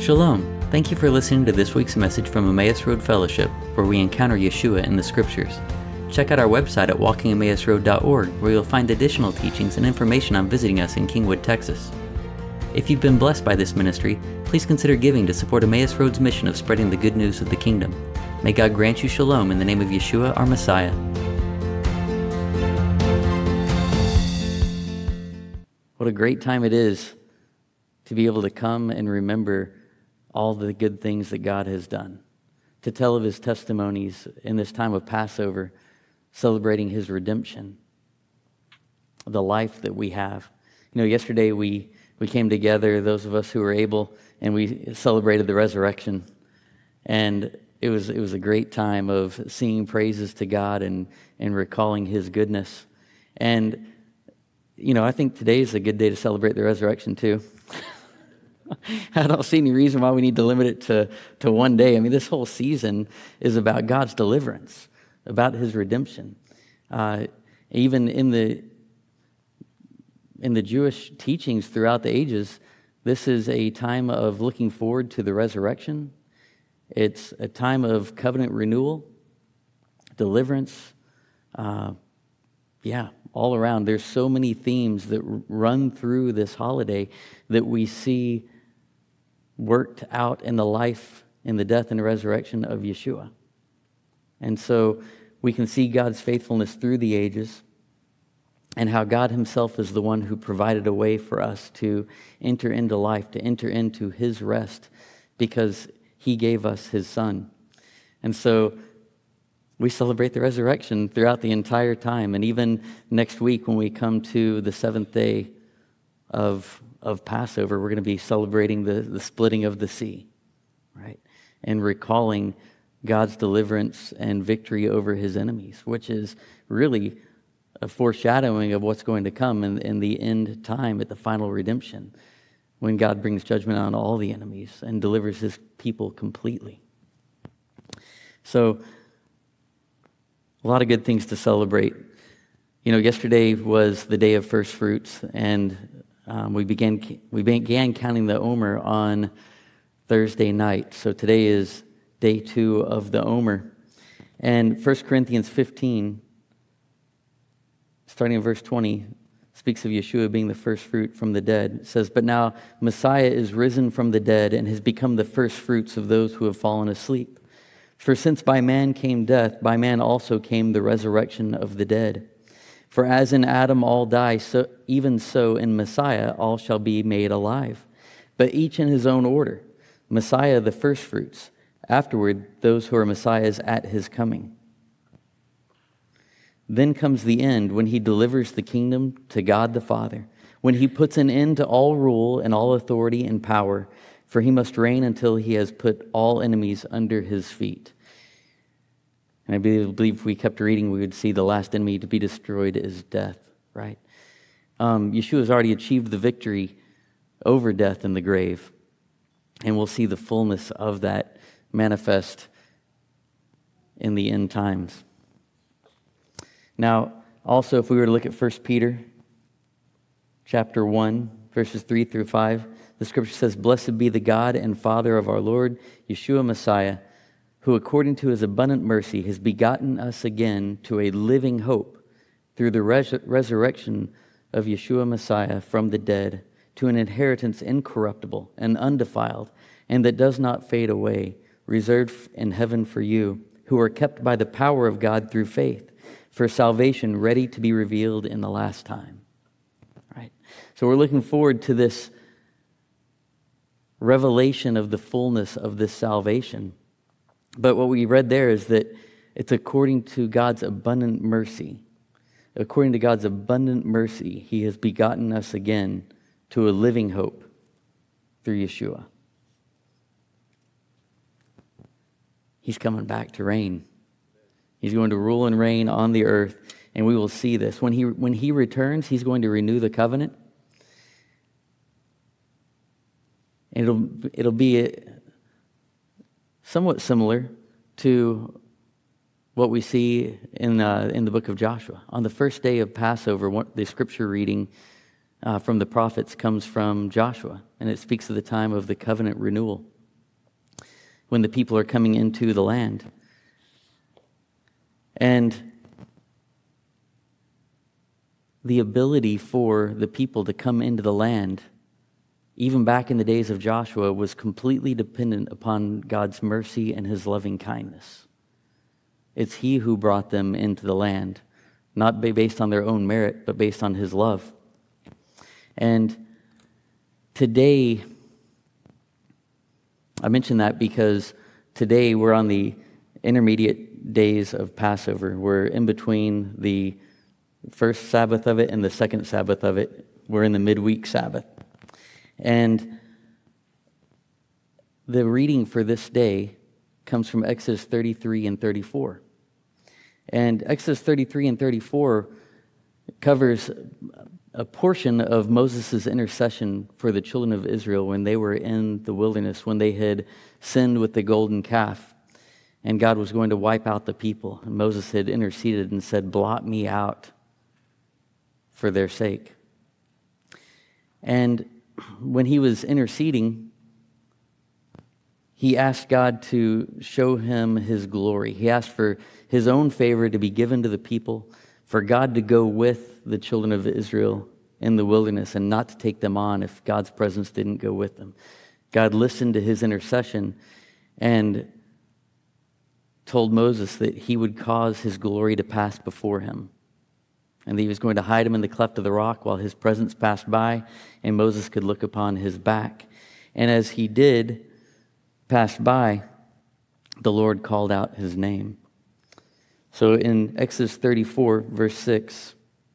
Shalom. Thank you for listening to this week's message from Emmaus Road Fellowship, where we encounter Yeshua in the Scriptures. Check out our website at walkingemmausroad.org, where you'll find additional teachings and information on visiting us in Kingwood, Texas. If you've been blessed by this ministry, please consider giving to support Emmaus Road's mission of spreading the good news of the kingdom. May God grant you shalom in the name of Yeshua, our Messiah. What a great time it is to be able to come and remember all the good things that God has done, to tell of His testimonies in this time of Passover, celebrating His redemption, the life that we have. You know, yesterday we came together, those of us who were able, and we celebrated the resurrection. And it was a great time of singing praises to God and recalling His goodness. And, you know, I think today is a good day to celebrate the resurrection too. I don't see any reason why we need to limit it to one day. I mean, this whole season is about God's deliverance, about His redemption. Even in the Jewish teachings throughout the ages, this is a time of looking forward to the resurrection. It's a time of covenant renewal, deliverance. All around. There's so many themes that run through this holiday that we see worked out in the life, in the death and resurrection of Yeshua. And so we can see God's faithfulness through the ages and how God Himself is the one who provided a way for us to enter into life, to enter into His rest, because He gave us His Son. And so we celebrate the resurrection throughout the entire time. And even next week when we come to the seventh day of Passover, we're going to be celebrating the splitting of the sea, right? And recalling God's deliverance and victory over His enemies, which is really a foreshadowing of what's going to come in the end time at the final redemption, when God brings judgment on all the enemies and delivers His people completely. So, a lot of good things to celebrate. You know, yesterday was the day of first fruits, and we began counting the Omer on Thursday night. So today is day 2 of the Omer. And 1 Corinthians 15, starting in verse 20, speaks of Yeshua being the first fruit from the dead. It says, "But now Messiah is risen from the dead and has become the first fruits of those who have fallen asleep. For since by man came death, by man also came the resurrection of the dead. For as in Adam all die, so even so in Messiah all shall be made alive. But each in his own order. Messiah the firstfruits, afterward those who are Messiahs at His coming. Then comes the end, when He delivers the kingdom to God the Father, when He puts an end to all rule and all authority and power, for He must reign until He has put all enemies under His feet." And I believe if we kept reading, we would see the last enemy to be destroyed is death, right? Yeshua has already achieved the victory over death and the grave. And we'll see the fullness of that manifest in the end times. Now, also, if we were to look at 1 Peter chapter 1, verses 3 through 5, the Scripture says, "Blessed be the God and Father of our Lord, Yeshua Messiah, who according to His abundant mercy has begotten us again to a living hope through the resurrection of Yeshua Messiah from the dead, to an inheritance incorruptible and undefiled, and that does not fade away, reserved in heaven for you, who are kept by the power of God through faith, for salvation ready to be revealed in the last time." Right? So we're looking forward to this revelation of the fullness of this salvation. But what we read there is that it's according to God's abundant mercy. According to God's abundant mercy, He has begotten us again to a living hope through Yeshua. He's coming back to reign. He's going to rule and reign on the earth, and we will see this. When he returns, He's going to renew the covenant. And it'll be somewhat similar to what we see in the book of Joshua. On the first day of Passover, the scripture reading from the prophets comes from Joshua, and it speaks of the time of the covenant renewal. when the people are coming into the land. And the ability for the people to come into the land, even back in the days of Joshua, was completely dependent upon God's mercy and his loving kindness. It's he who brought them into the land, not based on their own merit, but based on his love. And today, I mention that because today we're on the intermediate days of Passover. We're in between the first Sabbath of it and the second Sabbath of it. We're in the midweek Sabbath. And the reading for this day comes from Exodus 33 and 34. And Exodus 33 and 34 covers a portion of Moses' intercession for the children of Israel when they were in the wilderness, when they had sinned with the golden calf, and God was going to wipe out the people. And Moses had interceded and said, "Blot me out for their sake." And when he was interceding, he asked God to show him his glory. He asked for his own favor to be given to the people, for God to go with the children of Israel in the wilderness and not to take them on if God's presence didn't go with them. God listened to his intercession and told Moses that he would cause his glory to pass before him, and that he was going to hide him in the cleft of the rock while his presence passed by and Moses could look upon his back. And as he did pass by, the Lord called out his name. So in Exodus 34, verse 6,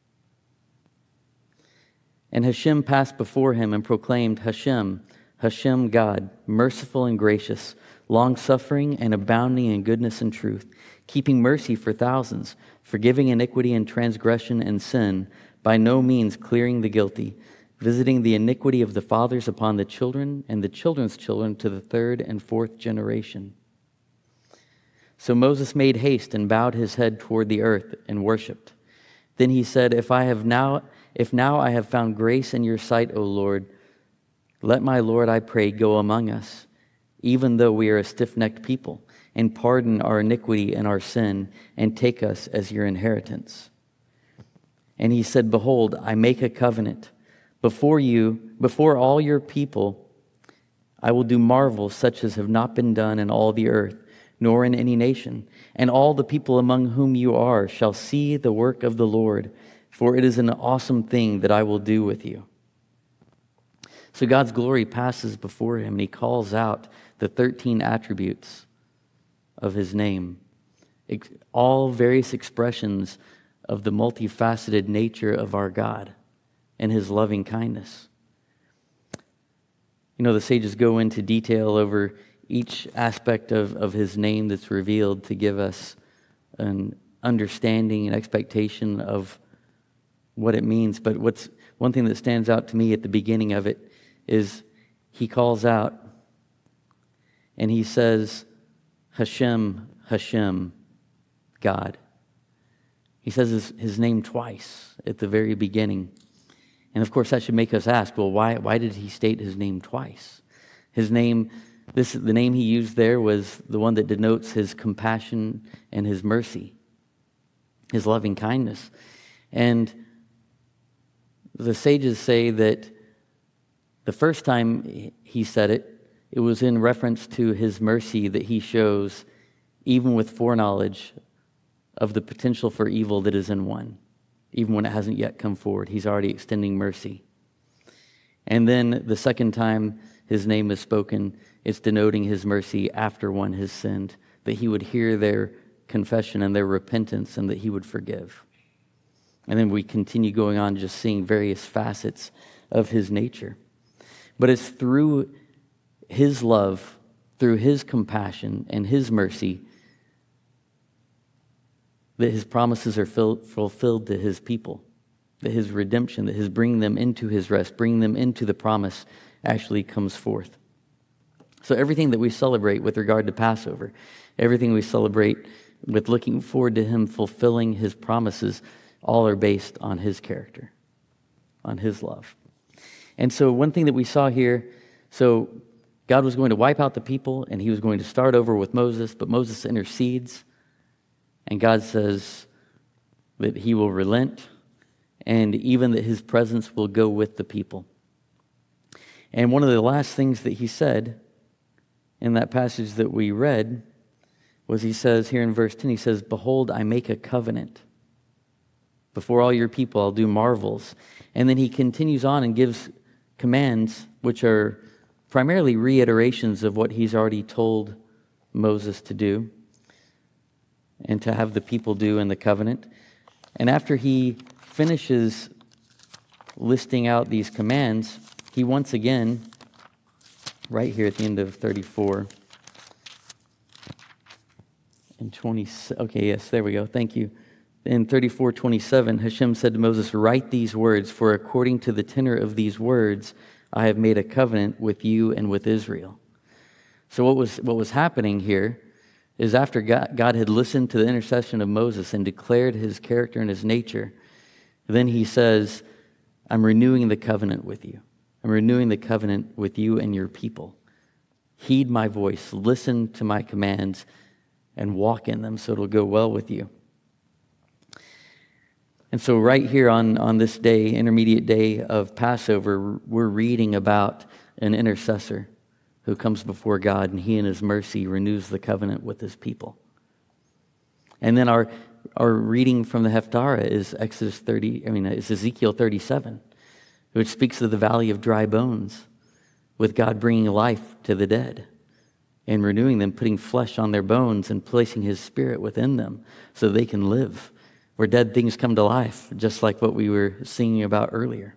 "And Hashem passed before him and proclaimed, 'Hashem, Hashem God, merciful and gracious, long-suffering and abounding in goodness and truth, keeping mercy for thousands, forgiving iniquity and transgression and sin, by no means clearing the guilty, visiting the iniquity of the fathers upon the children and the children's children to the third and fourth generation.' So Moses made haste and bowed his head toward the earth and worshipped. Then he said, If now I have found grace in your sight, O Lord, let my Lord, I pray, go among us, even though we are a stiff-necked people, and pardon our iniquity and our sin, and take us as your inheritance." And he said, "Behold, I make a covenant before all your people. I will do marvels such as have not been done in all the earth, nor in any nation. And all the people among whom you are shall see the work of the Lord, for it is an awesome thing that I will do with you." So God's glory passes before him, and he calls out the 13 attributes of his name, all various expressions of the multifaceted nature of our God and his loving kindness. You know, the sages go into detail over each aspect of his name that's revealed to give us an understanding and expectation of what it means. But one thing that stands out to me at the beginning of it is he calls out and he says, "Hashem, Hashem, God." He says his name twice at the very beginning. And of course that should make us ask, well, why did he state his name twice? His name, the name he used there was the one that denotes his compassion and his mercy, his loving kindness. And the sages say that the first time he said it, it was in reference to his mercy that he shows even with foreknowledge of the potential for evil that is in one. Even when it hasn't yet come forward, he's already extending mercy. And then the second time his name is spoken, it's denoting his mercy after one has sinned, that he would hear their confession and their repentance and that he would forgive. And then we continue going on just seeing various facets of his nature. But it's through his love, through his compassion and his mercy that his promises are fulfilled to his people, that his redemption, that his bringing them into his rest, bringing them into the promise actually comes forth. So everything that we celebrate with regard to Passover, everything we celebrate with looking forward to him fulfilling his promises, all are based on his character, on his love. And so one thing that we saw here, so God was going to wipe out the people, and he was going to start over with Moses, but Moses intercedes, and God says that he will relent, and even that his presence will go with the people. And one of the last things that he said in that passage that we read was, he says here in verse 10, he says, "Behold, I make a covenant. Before all your people, I'll do marvels." And then he continues on and gives commands, which are primarily reiterations of what he's already told Moses to do and to have the people do in the covenant. And after he finishes listing out these commands, he once again, right here at the end of 34 and 20, okay, yes, there we go, thank you. In 34:27, Hashem said to Moses, "Write these words, for according to the tenor of these words, I have made a covenant with you and with Israel." So what was happening here is, after God had listened to the intercession of Moses and declared his character and his nature, then he says, "I'm renewing the covenant with you. I'm renewing the covenant with you and your people. Heed my voice, listen to my commands, and walk in them so it'll go well with you." And so right here on this day, intermediate day of Passover, we're reading about an intercessor who comes before God, and he in his mercy renews the covenant with his people. And then our reading from the Haftarah is Ezekiel 37, which speaks of the valley of dry bones, with God bringing life to the dead and renewing them, putting flesh on their bones and placing his spirit within them so they can live, where dead things come to life, just like what we were singing about earlier.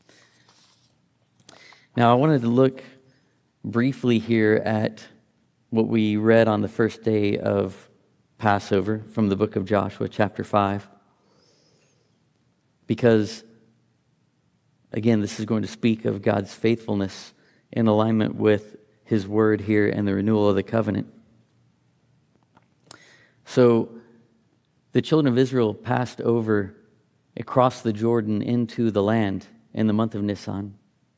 Now, I wanted to look briefly here at what we read on the first day of Passover from the book of Joshua, chapter 5, because, again, this is going to speak of God's faithfulness in alignment with his word here and the renewal of the covenant. So, the children of Israel passed over across the Jordan into the land in the month of Nisan.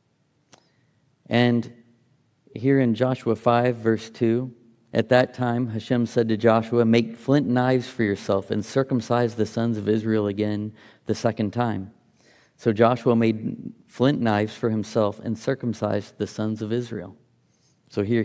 And here in Joshua 5, verse 2, at that time Hashem said to Joshua, "Make flint knives for yourself and circumcise the sons of Israel again the second time." So Joshua made flint knives for himself and circumcised the sons of Israel. So here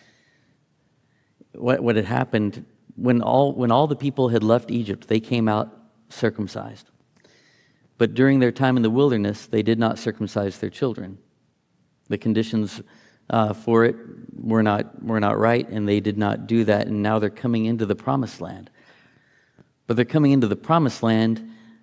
what had happened. When all the people had left Egypt, they came out circumcised. But during their time in the wilderness, they did not circumcise their children. The conditions for it were not right, and they did not do that, and now they're coming into the promised land. But they're coming into the promised land,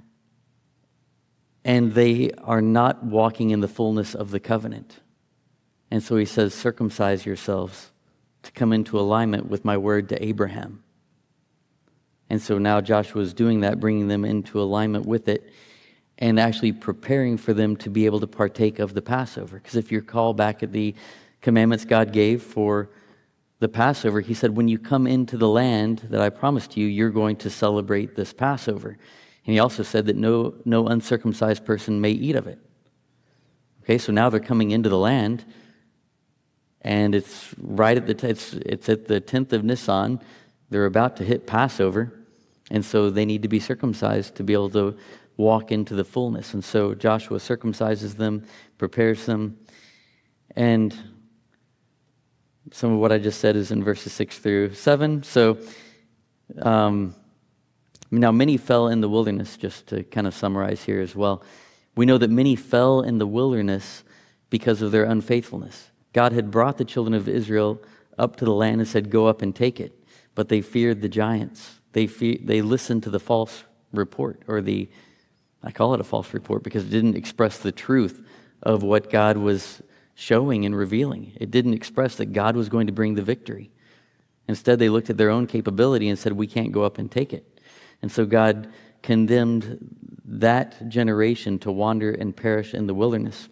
and they are not walking in the fullness of the covenant. And so he says, "Circumcise yourselves to come into alignment with my word to Abraham." And so now Joshua is doing that, bringing them into alignment with it, and actually preparing for them to be able to partake of the Passover. Because if you recall back at the commandments God gave for the Passover, he said, when you come into the land that I promised you, you're going to celebrate this Passover. And he also said that no uncircumcised person may eat of it. Okay, so now they're coming into the land, and it's right at it's at the 10th of Nisan. They're about to hit Passover, and so they need to be circumcised to be able to walk into the fullness. And so Joshua circumcises them, prepares them, and some of what I just said is in verses 6 through 7. So now many fell in the wilderness, just to kind of summarize here as well. We know that many fell in the wilderness because of their unfaithfulness. God had brought the children of Israel up to the land and said, "Go up and take it." But they feared the giants. They listened to the false report, I call it a false report because it didn't express the truth of what God was showing and revealing. It didn't express that God was going to bring the victory. Instead, they looked at their own capability and said, "We can't go up and take it." And so God condemned that generation to wander and perish in the wilderness.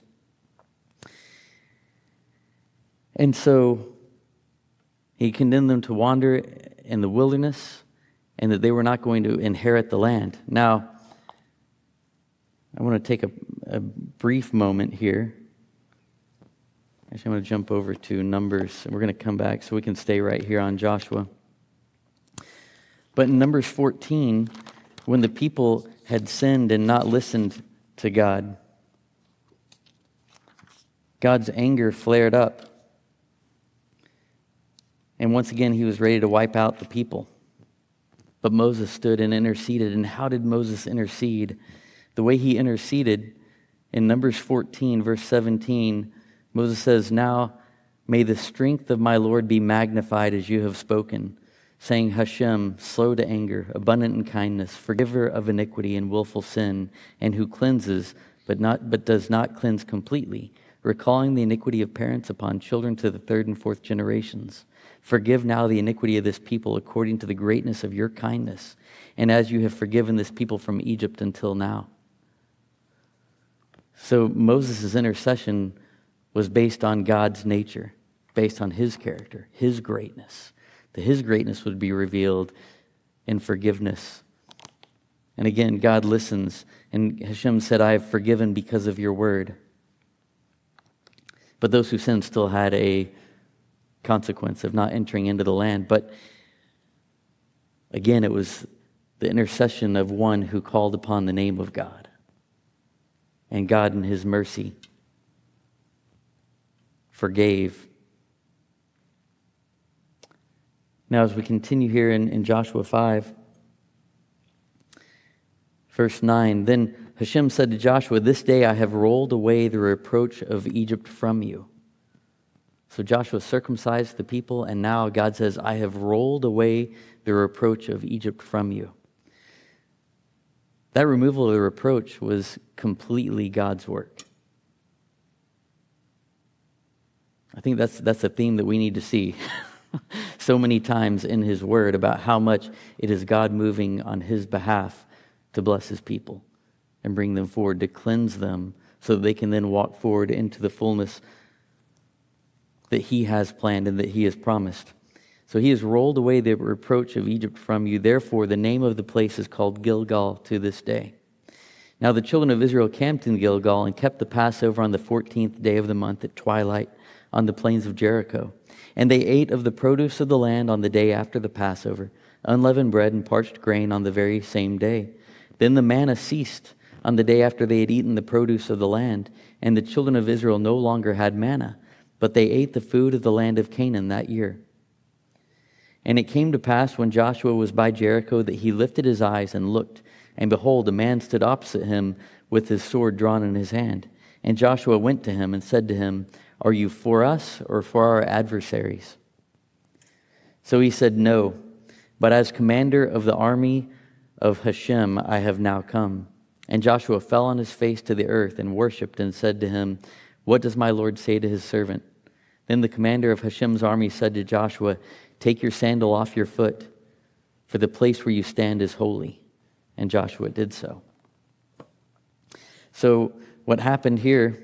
And so he condemned them to wander in the wilderness, and that they were not going to inherit the land. Now, I want to take a brief moment here Actually, I'm going to jump over to Numbers, and we're going to come back so we can stay right here on Joshua. But in Numbers 14, when the people had sinned and not listened to God, God's anger flared up. And once again, he was ready to wipe out the people. But Moses stood and interceded. And how did Moses intercede? The way he interceded in Numbers 14, verse 17, Moses says, "Now may the strength of my Lord be magnified as you have spoken, saying, Hashem, slow to anger, abundant in kindness, forgiver of iniquity and willful sin, and who cleanses but does not cleanse completely, recalling the iniquity of parents upon children to the third and fourth generations. Forgive now the iniquity of this people according to the greatness of your kindness, and as you have forgiven this people from Egypt until now." So Moses' intercession was based on God's nature, based on his character, his greatness. That his greatness would be revealed in forgiveness. And again, God listens. And Hashem said, "I have forgiven because of your word." But those who sinned still had a consequence of not entering into the land. But again, it was the intercession of one who called upon the name of God. And God, in his mercy, forgave. Now, as we continue here in Joshua 5, verse 9, "Then Hashem said to Joshua, 'This day I have rolled away the reproach of Egypt from you.'" So Joshua circumcised the people, and now God says, "I have rolled away the reproach of Egypt from you." That removal of the reproach was completely God's work. I think that's a theme that we need to see so many times in his word about how much it is God moving on his behalf to bless his people and bring them forward, to cleanse them so that they can then walk forward into the fullness that he has planned and that he has promised. So he has rolled away the reproach of Egypt from you. Therefore, the name of the place is called Gilgal to this day. Now the children of Israel camped in Gilgal and kept the Passover on the 14th day of the month at twilight on the plains of Jericho. And they ate of the produce of the land on the day after the Passover, unleavened bread and parched grain on the very same day. Then the manna ceased on the day after they had eaten the produce of the land, and the children of Israel no longer had manna, but they ate the food of the land of Canaan that year. And it came to pass when Joshua was by Jericho that he lifted his eyes and looked, and behold, a man stood opposite him with his sword drawn in his hand. And Joshua went to him and said to him, "Are you for us or for our adversaries?" So he said, "No, but as commander of the army of Hashem I have now come." And Joshua fell on his face to the earth and worshipped and said to him, "What does my Lord say to his servant?" Then the commander of Hashem's army said to Joshua, "Take your sandal off your foot, for the place where you stand is holy." And Joshua did so. So what happened here,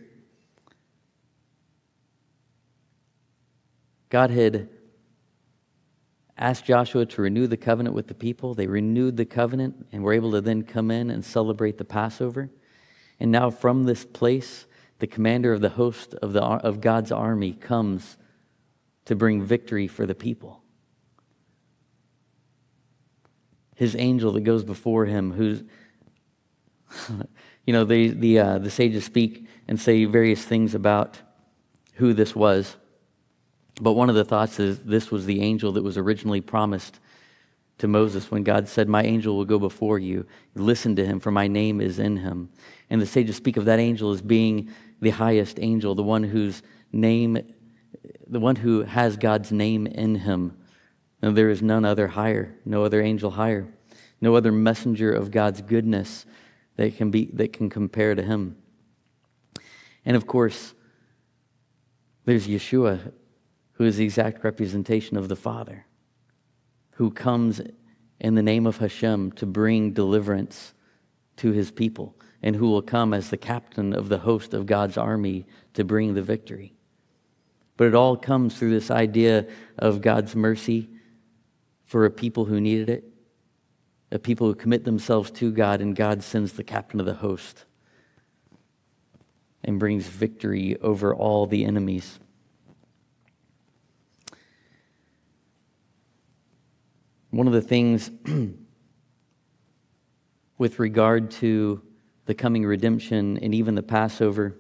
God had asked Joshua to renew the covenant with the people. They renewed the covenant and were able to then come in and celebrate the Passover. And now from this place, the commander of the host of God's army comes to bring victory for the people. His angel that goes before him, who's, the sages speak and say various things about who this was. But one of the thoughts is this was the angel that was originally promised to Moses when God said, "My angel will go before you. Listen to him, for my name is in him." And the sages speak of that angel as being the highest angel, the one who has God's name in him. And there is none other higher, no other angel higher, no other messenger of God's goodness that can compare to him. And of course, there's Yeshua, who is the exact representation of the Father, who comes in the name of Hashem to bring deliverance to his people, and who will come as the captain of the host of God's army to bring the victory. But it all comes through this idea of God's mercy for a people who needed it, a people who commit themselves to God, and God sends the captain of the host and brings victory over all the enemies. One of the things with regard to the coming redemption and even the Passover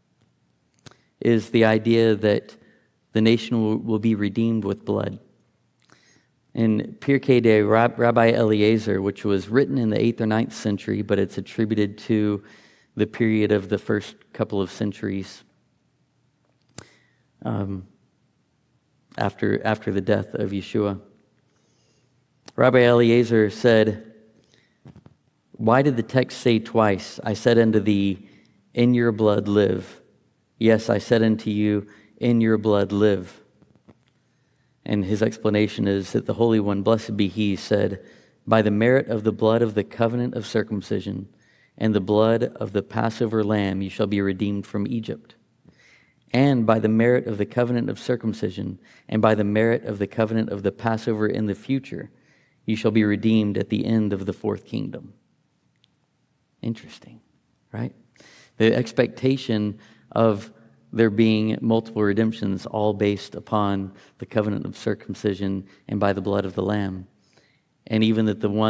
is the idea that the nation will be redeemed with blood. In Pirkei de Rabbi Eliezer, which was written in the 8th or 9th century, but it's attributed to the period of the first couple of centuries after the death of Yeshua. Rabbi Eliezer said, "Why did the text say twice, 'I said unto thee, in your blood live'? Yes, I said unto you, in your blood live." And his explanation is that the Holy One, blessed be He, said, "By the merit of the blood of the covenant of circumcision and the blood of the Passover lamb you shall be redeemed from Egypt. And by the merit of the covenant of circumcision and by the merit of the covenant of the Passover in the future, you shall be redeemed at the end of the fourth kingdom." Interesting, right? The expectation of there being multiple redemptions, all based upon the covenant of circumcision and by the blood of the Lamb. And even that the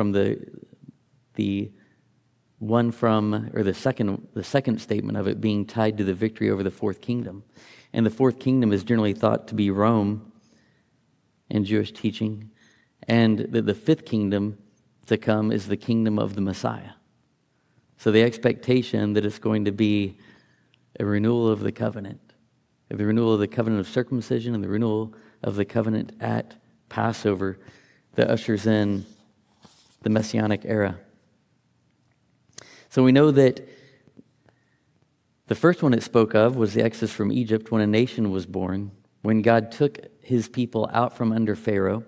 second statement of it being tied to the victory over the fourth kingdom. And the fourth kingdom is generally thought to be Rome in Jewish teaching, and that the fifth kingdom to come is the kingdom of the Messiah. So the expectation that it's going to be a renewal of the covenant of circumcision and the renewal of the covenant at Passover that ushers in the Messianic era. So we know that the first one it spoke of was the exodus from Egypt, when a nation was born, when God took His people out from under Pharaoh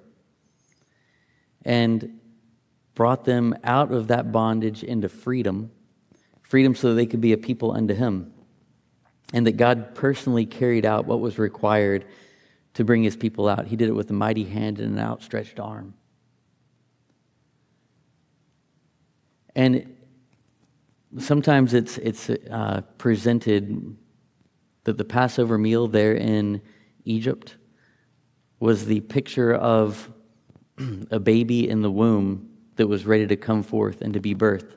and brought them out of that bondage into freedom so that they could be a people unto Him. And that God personally carried out what was required to bring His people out. He did it with a mighty hand and an outstretched arm. And sometimes it's presented that the Passover meal there in Egypt was the picture of a baby in the womb that was ready to come forth and to be birthed.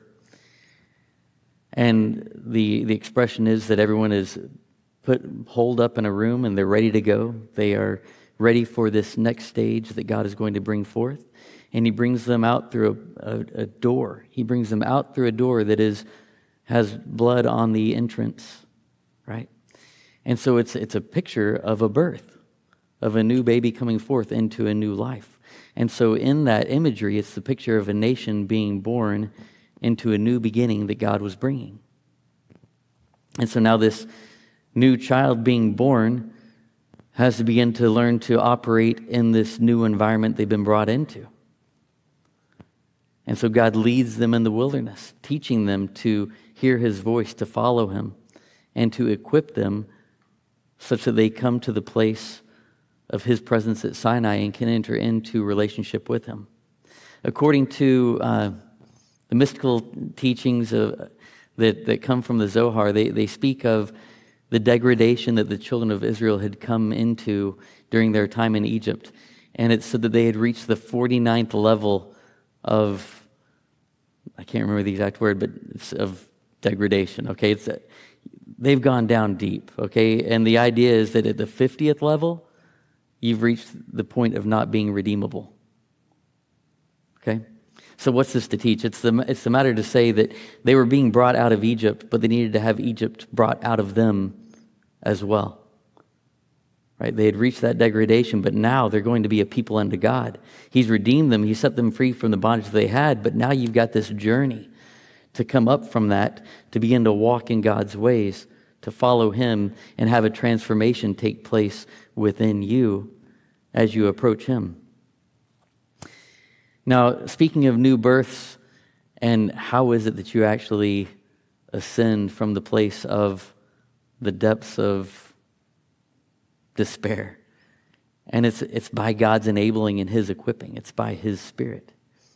And the expression is that everyone is holed up in a room and they're ready to go. They are ready for this next stage that God is going to bring forth. And He brings them out through a door. He brings them out through a door that has blood on the entrance, right? And so it's a picture of a birth, of a new baby coming forth into a new life. And so in that imagery, it's the picture of a nation being born into a new beginning that God was bringing. And so now this new child being born has to begin to learn to operate in this new environment they've been brought into. And so God leads them in the wilderness, teaching them to hear His voice, to follow Him, and to equip them such that they come to the place of His presence at Sinai and can enter into relationship with Him. According to the mystical teachings that come from the Zohar, they speak of the degradation that the children of Israel had come into during their time in Egypt. And it said that they had reached the 49th level of, I can't remember the exact word, but it's of degradation, okay? They've gone down deep, okay? And the idea is that at the 50th level, you've reached the point of not being redeemable, okay? So what's this to teach? It's the matter to say that they were being brought out of Egypt, but they needed to have Egypt brought out of them as well. Right? They had reached that degradation, but now they're going to be a people unto God. He's redeemed them. He set them free from the bondage they had, but now you've got this journey to come up from that, to begin to walk in God's ways, to follow Him and have a transformation take place within you as you approach Him. Now, speaking of new births, and how is it that you actually ascend from the place of the depths of despair? And it's by God's enabling and His equipping. It's by His Spirit.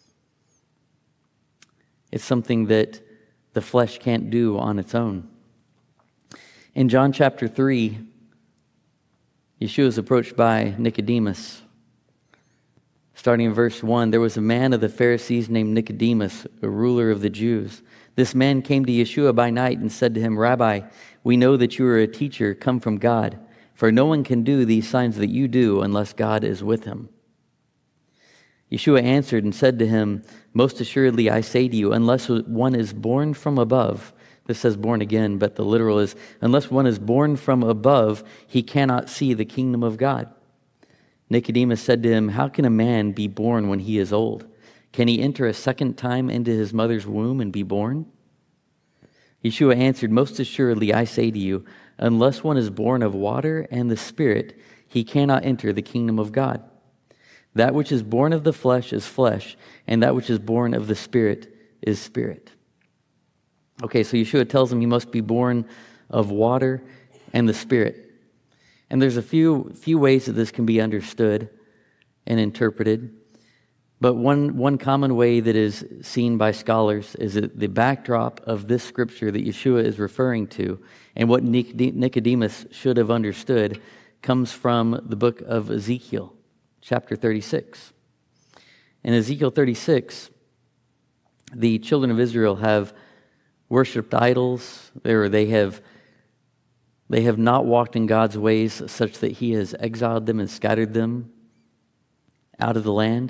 It's something that the flesh can't do on its own. In John chapter 3, Yeshua is approached by Nicodemus, Starting in verse 1, there was a man of the Pharisees named Nicodemus, a ruler of the Jews. This man came to Yeshua by night and said to him, Rabbi, we know that you are a teacher come from God, for no one can do these signs that you do unless God is with him. Yeshua answered and said to him, most assuredly I say to you, unless one is born from above, this says born again, but the literal is, unless one is born from above, he cannot see the kingdom of God. Nicodemus said to him, how can a man be born when he is old? Can he enter a second time into his mother's womb and be born? Yeshua answered, most assuredly I say to you, unless one is born of water and the Spirit, he cannot enter the kingdom of God. That which is born of the flesh is flesh, and that which is born of the Spirit is spirit. Okay, so Yeshua tells him he must be born of water and the Spirit. And there's a few ways that this can be understood and interpreted. But one common way that is seen by scholars is that the backdrop of this scripture that Yeshua is referring to and what Nicodemus should have understood comes from the book of Ezekiel, chapter 36. In Ezekiel 36, the children of Israel have worshipped idols, they have not walked in God's ways such that he has exiled them and scattered them out of the land.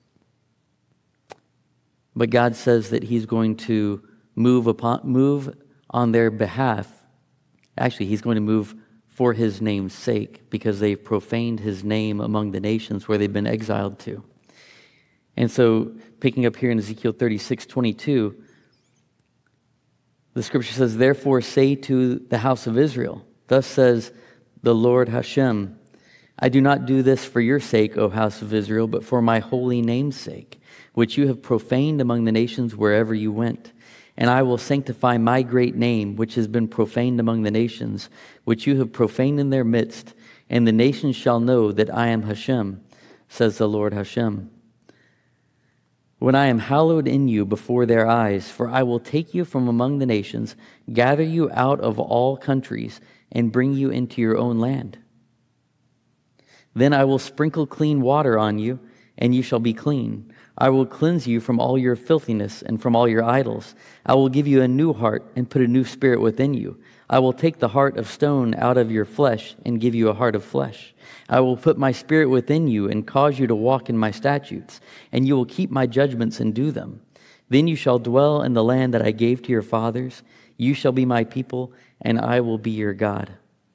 But God says that he's going to move on their behalf. Actually, he's going to move for his name's sake because they've profaned his name among the nations where they've been exiled to. And so, picking up here in Ezekiel 36:22, the scripture says, therefore say to the house of Israel, thus says the Lord Hashem, I do not do this for your sake, O house of Israel, but for my holy name's sake, which you have profaned among the nations wherever you went. And I will sanctify my great name, which has been profaned among the nations, which you have profaned in their midst, and the nations shall know that I am Hashem, says the Lord Hashem. When I am hallowed in you before their eyes, for I will take you from among the nations, gather you out of all countries, and bring you into your own land. Then I will sprinkle clean water on you, and you shall be clean. I will cleanse you from all your filthiness and from all your idols. I will give you a new heart and put a new spirit within you. I will take the heart of stone out of your flesh and give you a heart of flesh. I will put my spirit within you and cause you to walk in my statutes, and you will keep my judgments and do them. Then you shall dwell in the land that I gave to your fathers. You shall be my people, and I will be your God.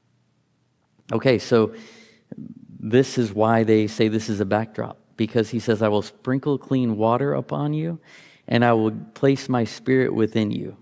Okay, so this is why they say this is a backdrop, because he says, I will sprinkle clean water upon you, and I will place my spirit within you.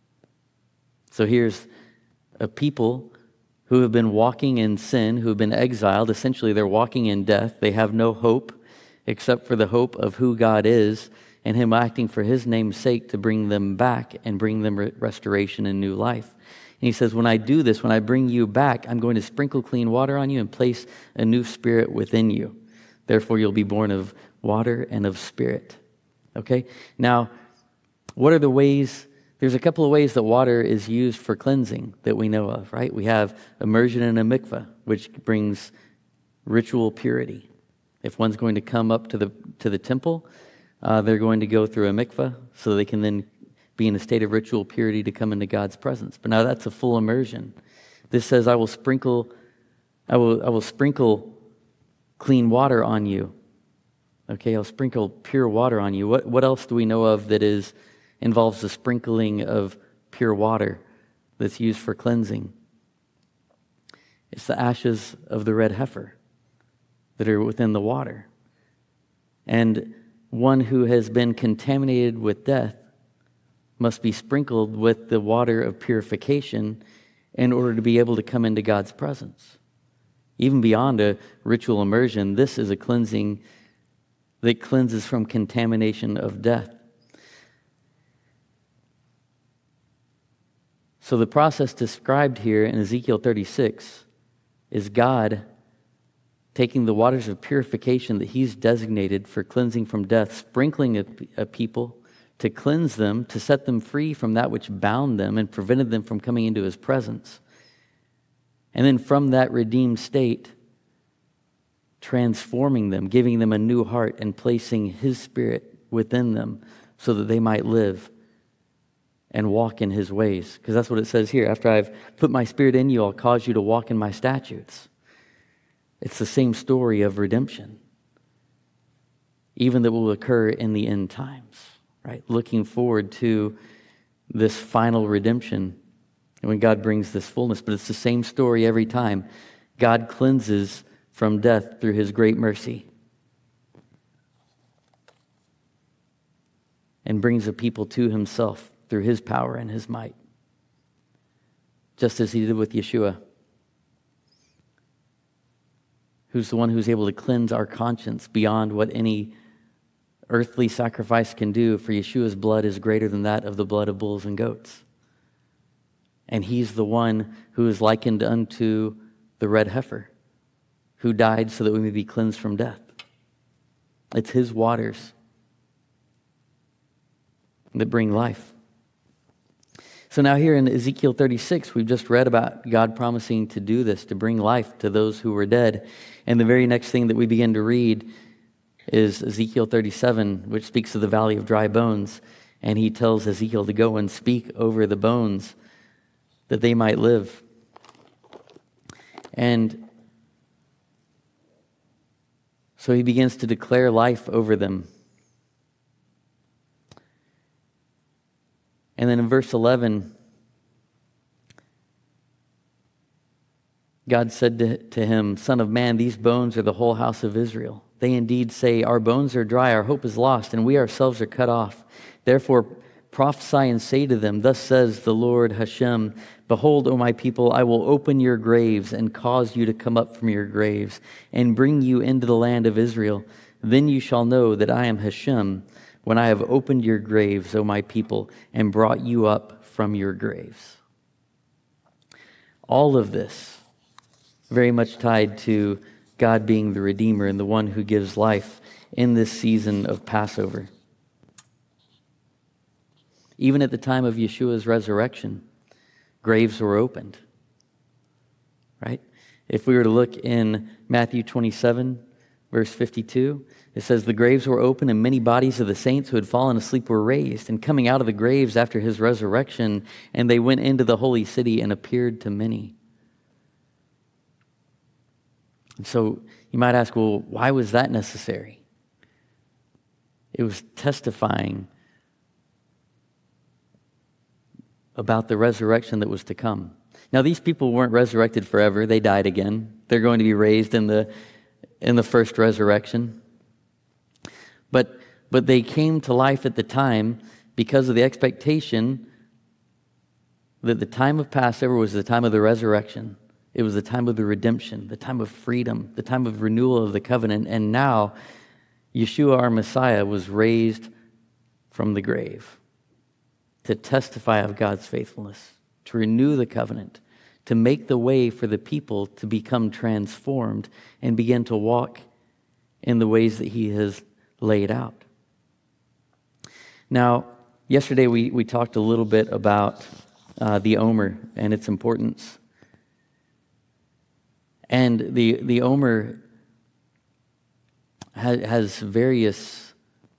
So here's a people who have been walking in sin, who have been exiled. Essentially, they're walking in death. They have no hope except for the hope of who God is and him acting for his name's sake to bring them back and bring them restoration and new life. And he says, when I do this, when I bring you back, I'm going to sprinkle clean water on you and place a new spirit within you. Therefore, you'll be born of water and of spirit. Okay? Now, what are the ways? There's a couple of ways that water is used for cleansing that we know of, right? We have immersion in a mikveh, which brings ritual purity. If one's going to come up to the temple, they're going to go through a mikveh so they can then be in a state of ritual purity to come into God's presence. But now that's a full immersion. This says, I will sprinkle clean water on you. Okay, I'll sprinkle pure water on you. What else do we know of that involves the sprinkling of pure water that's used for cleansing? It's the ashes of the red heifer that are within the water. And one who has been contaminated with death must be sprinkled with the water of purification in order to be able to come into God's presence. Even beyond a ritual immersion, this is a cleansing that cleanses from contamination of death. So the process described here in Ezekiel 36 is God taking the waters of purification that he's designated for cleansing from death, sprinkling a people to cleanse them, to set them free from that which bound them and prevented them from coming into his presence. And then from that redeemed state, transforming them, giving them a new heart, and placing His Spirit within them so that they might live and walk in His ways. Because that's what it says here. After I've put my Spirit in you, I'll cause you to walk in my statutes. It's the same story of redemption, even that will occur in the end times, right? Looking forward to this final redemption and when God brings this fullness. But it's the same story every time. God cleanses from death through His great mercy and brings a people to Himself through His power and His might, just as He did with Yeshua, who's the one who's able to cleanse our conscience beyond what any earthly sacrifice can do, for Yeshua's blood is greater than that of the blood of bulls and goats. And He's the one who is likened unto the red heifer, who died so that we may be cleansed from death. It's His waters that bring life. So now here in Ezekiel 36, we've just read about God promising to do this, to bring life to those who were dead. And the very next thing that we begin to read is Ezekiel 37, which speaks of the valley of dry bones. And He tells Ezekiel to go and speak over the bones that they might live. And so He begins to declare life over them. And then in verse 11, God said to him, "Son of man, these bones are the whole house of Israel. They indeed say, our bones are dry, our hope is lost, and we ourselves are cut off. Therefore prophesy and say to them, thus says the Lord Hashem, behold, O my people, I will open your graves and cause you to come up from your graves and bring you into the land of Israel. Then you shall know that I am Hashem, when I have opened your graves, O my people, and brought you up from your graves." All of this very much tied to God being the Redeemer and the one who gives life in this season of Passover. Even at the time of Yeshua's resurrection, graves were opened, right? If we were to look in Matthew 27, verse 52, it says, "The graves were open, and many bodies of the saints who had fallen asleep were raised, and coming out of the graves after His resurrection, and they went into the holy city and appeared to many." And so you might ask, well, why was that necessary? It was testifying about the resurrection that was to come. Now, these people weren't resurrected forever. They died again. They're going to be raised in the first resurrection. But they came to life at the time because of the expectation that the time of Passover was the time of the resurrection. It was the time of the redemption, the time of freedom, the time of renewal of the covenant. And now, Yeshua, our Messiah, was raised from the grave to testify of God's faithfulness, to renew the covenant, to make the way for the people to become transformed and begin to walk in the ways that He has laid out. Now, yesterday we talked a little bit about the Omer and its importance. And the Omer has various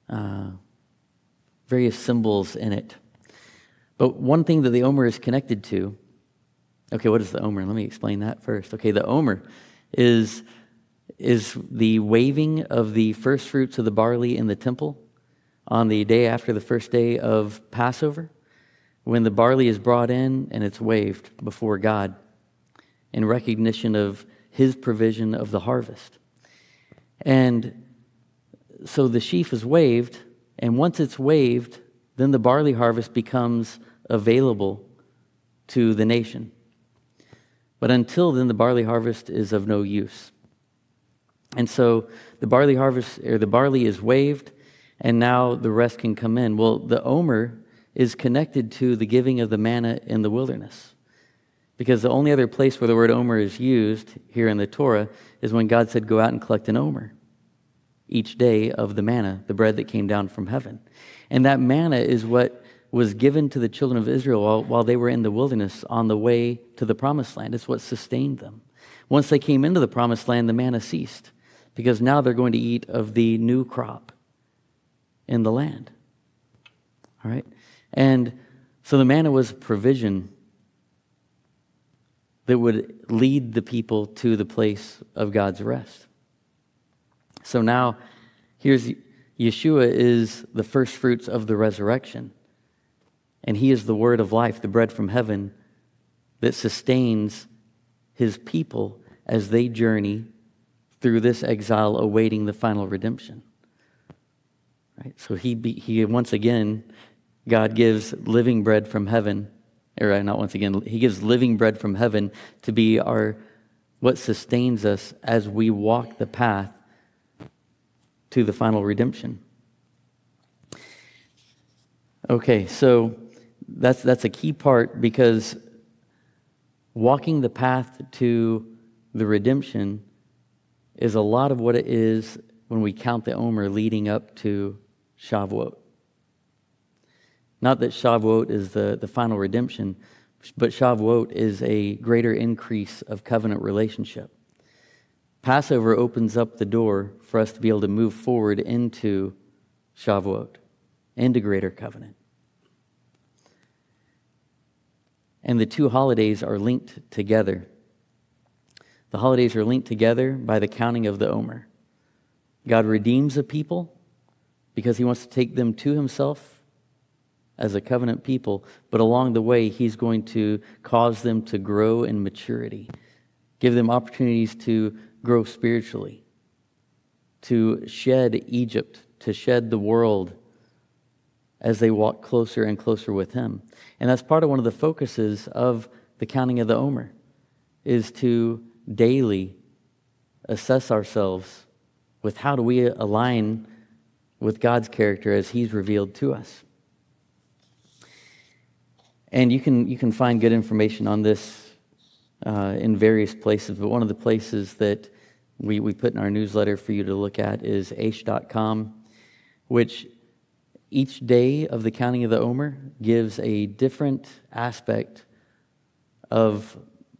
symbols in it. But one thing that the Omer is connected to, okay, what is the Omer? Let me explain that first. Okay, the Omer is the waving of the first fruits of the barley in the temple on the day after the first day of Passover, when the barley is brought in and it's waved before God in recognition of His provision of the harvest. And so the sheaf is waved, and once it's waved, then the barley harvest becomes available to the nation. But until then, the barley harvest is of no use. And so the barley harvest, or the barley is waved, and now the rest can come in. Well, the Omer is connected to the giving of the manna in the wilderness. Because the only other place where the word Omer is used here in the Torah is when God said, go out and collect an Omer each day of the manna, the bread that came down from heaven. And that manna is what was given to the children of Israel while they were in the wilderness on the way to the promised land. It's what sustained them. Once they came into the promised land, the manna ceased because now they're going to eat of the new crop in the land. All right? And so the manna was provision that would lead the people to the place of God's rest. So now, here's Yeshua is the first fruits of the resurrection. And he is the word of life, the bread from heaven that sustains his people as they journey through this exile awaiting the final redemption. Right? So he once again, God gives living bread from heaven, or not once again, he gives living bread from heaven to be what sustains us as we walk the path to the final redemption. Okay, so that's a key part, because walking the path to the redemption is a lot of what it is when we count the Omer leading up to Shavuot. Not that Shavuot is the final redemption, but Shavuot is a greater increase of covenant relationship. Passover opens up the door for us to be able to move forward into Shavuot, into greater covenant. And the two holidays are linked together. The holidays are linked together by the counting of the Omer. God redeems a people because he wants to take them to himself as a covenant people, but along the way, he's going to cause them to grow in maturity, give them opportunities to grow spiritually, to shed Egypt, to shed the world as they walk closer and closer with him. And that's part of one of the focuses of the counting of the Omer, is to daily assess ourselves with how do we align with God's character as he's revealed to us. And you can find good information on this in various places, but one of the places that we put in our newsletter for you to look at is aish.com, which each day of the counting of the Omer gives a different aspect of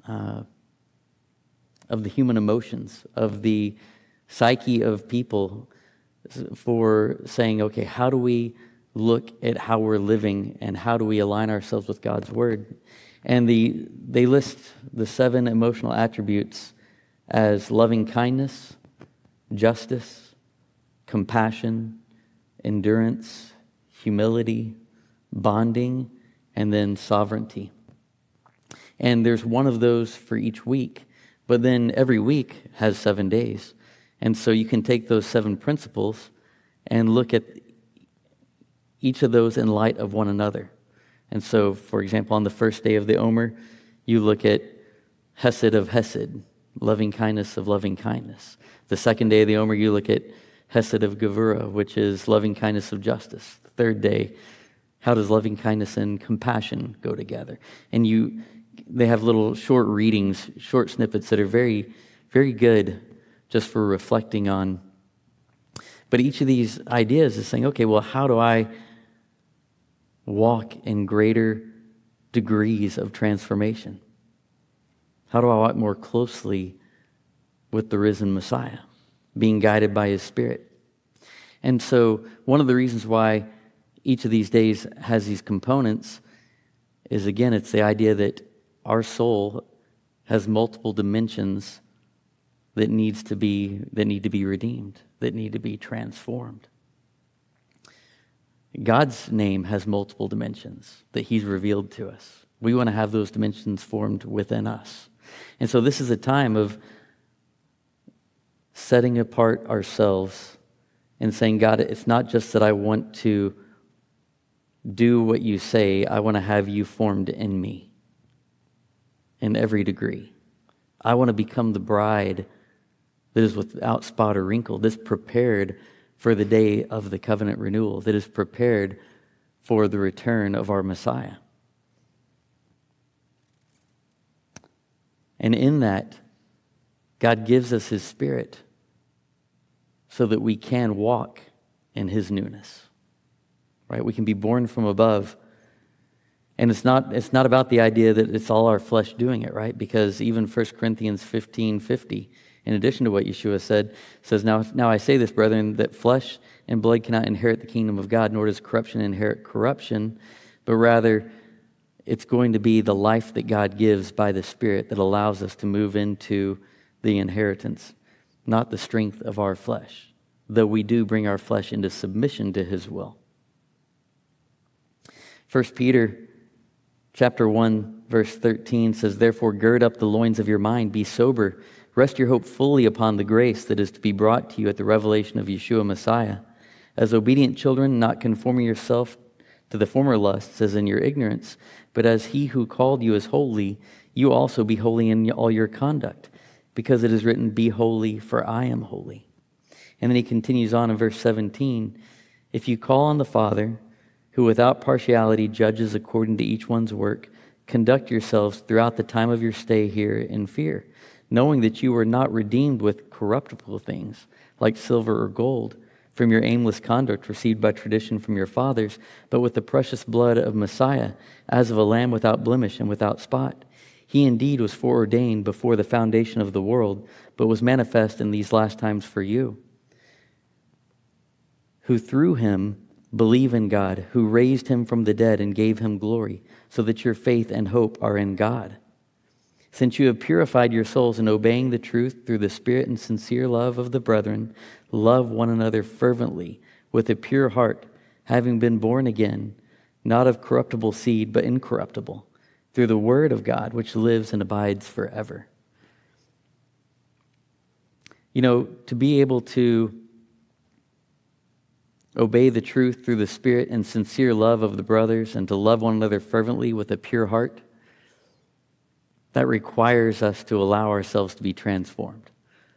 the human emotions, of the psyche of people, for saying, okay, how do we look at how we're living and how do we align ourselves with God's word? And they list the 7 emotional attributes as loving kindness, justice, compassion, endurance, humility, bonding, and then sovereignty. And there's one of those for each week, but then every week has 7 days. And so you can take those 7 principles and look at each of those in light of one another. And so, for example, on the first day of the Omer, you look at Hesed of Hesed, loving kindness of loving kindness. The second day of the Omer, you look at Hesed of Gevurah, which is loving kindness of justice. The third day, how does loving kindness and compassion go together? And they have little short readings, short snippets that are very, very good just for reflecting on. But each of these ideas is saying, okay, well, how do I walk in greater degrees of transformation? How do I walk more closely with the risen Messiah, being guided by his Spirit? And so one of the reasons why each of these days has these components is, again, it's the idea that our soul has multiple dimensions that need to be redeemed, that need to be transformed. God's name has multiple dimensions that he's revealed to us. We want to have those dimensions formed within us. And so this is a time of setting apart ourselves and saying, God, it's not just that I want to do what you say, I want to have you formed in me in every degree. I want to become the bride that is without spot or wrinkle, that's prepared for the day of the covenant renewal, that is prepared for the return of our Messiah. And in that, God gives us his Spirit so that we can walk in his newness. Right? We can be born from above. And it's not about the idea that it's all our flesh doing it, right? Because even 1 Corinthians 15:50 in addition to what Yeshua said, says, now I say this, brethren, that flesh and blood cannot inherit the kingdom of God, nor does corruption inherit corruption, but rather it's going to be the life that God gives by the Spirit that allows us to move into the inheritance, not the strength of our flesh, though we do bring our flesh into submission to His will. 1 Peter chapter 1, verse 13 says, therefore gird up the loins of your mind, be sober, rest your hope fully upon the grace that is to be brought to you at the revelation of Yeshua Messiah. As obedient children, not conforming yourself to the former lusts as in your ignorance, but as He who called you is holy, you also be holy in all your conduct, because it is written, be holy, for I am holy. And then he continues on in verse 17, if you call on the Father, who without partiality judges according to each one's work, conduct yourselves throughout the time of your stay here in fear, knowing that you were not redeemed with corruptible things, like silver or gold, from your aimless conduct received by tradition from your fathers, but with the precious blood of Messiah, as of a lamb without blemish and without spot. He indeed was foreordained before the foundation of the world, but was manifest in these last times for you, who through Him believe in God, who raised Him from the dead and gave Him glory, so that your faith and hope are in God. Since you have purified your souls in obeying the truth through the Spirit and sincere love of the brethren, love one another fervently with a pure heart, having been born again, not of corruptible seed, but incorruptible, through the word of God, which lives and abides forever. You know, to be able to obey the truth through the Spirit and sincere love of the brothers, and to love one another fervently with a pure heart, that requires us to allow ourselves to be transformed.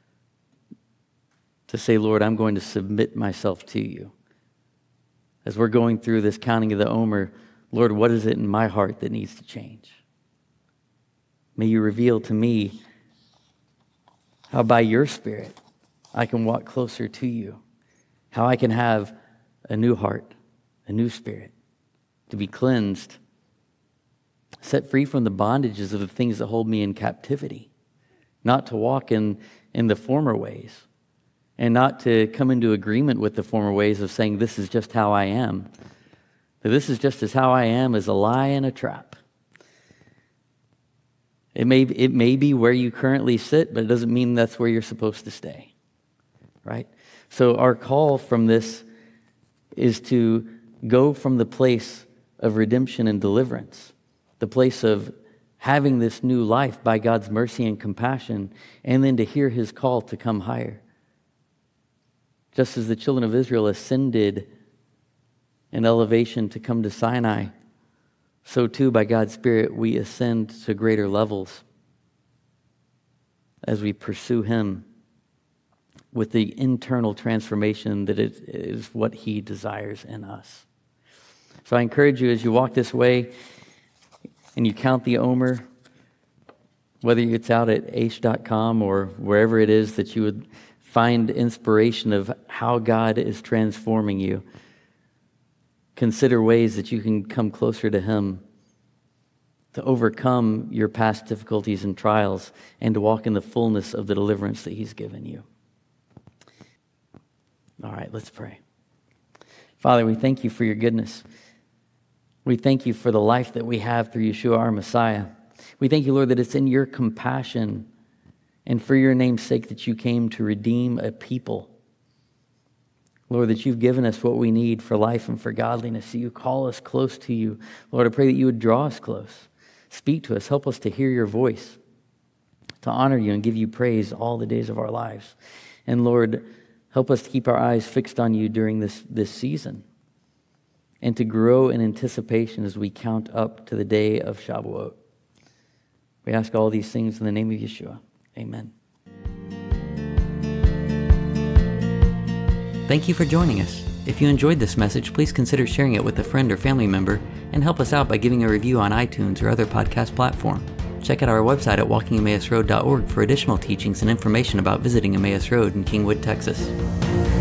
To say, Lord, I'm going to submit myself to you. As we're going through this counting of the Omer, Lord, what is it in my heart that needs to change? May you reveal to me how by your Spirit I can walk closer to you, how I can have a new heart, a new spirit, to be cleansed, set free from the bondages of the things that hold me in captivity, not to walk in the former ways, and not to come into agreement with the former ways of saying, this is just how I am. That this is just as how I am is a lie and a trap. It may be where you currently sit, but it doesn't mean that's where you're supposed to stay, right? So our call from this is to go from the place of redemption and deliverance, the place of having this new life by God's mercy and compassion, and then to hear His call to come higher. Just as the children of Israel ascended in elevation to come to Sinai, so too by God's Spirit we ascend to greater levels as we pursue Him with the internal transformation that it is what He desires in us. So I encourage you, as you walk this way and you count the Omer, whether it's out at aish.com or wherever it is that you would find inspiration of how God is transforming you, consider ways that you can come closer to Him, to overcome your past difficulties and trials, and to walk in the fullness of the deliverance that He's given you. All right, let's pray. Father, we thank you for your goodness. We thank you for the life that we have through Yeshua, our Messiah. We thank you, Lord, that it's in your compassion and for your name's sake that you came to redeem a people. Lord, that you've given us what we need for life and for godliness. So you call us close to you. Lord, I pray that you would draw us close. Speak to us. Help us to hear your voice, to honor you and give you praise all the days of our lives. And Lord, help us to keep our eyes fixed on you during this season, and to grow in anticipation as we count up to the day of Shavuot. We ask all these things in the name of Yeshua. Amen. Thank you for joining us. If you enjoyed this message, please consider sharing it with a friend or family member, and help us out by giving a review on iTunes or other podcast platform. Check out our website at walkingemmausroad.org for additional teachings and information about visiting Emmaus Road in Kingwood, Texas.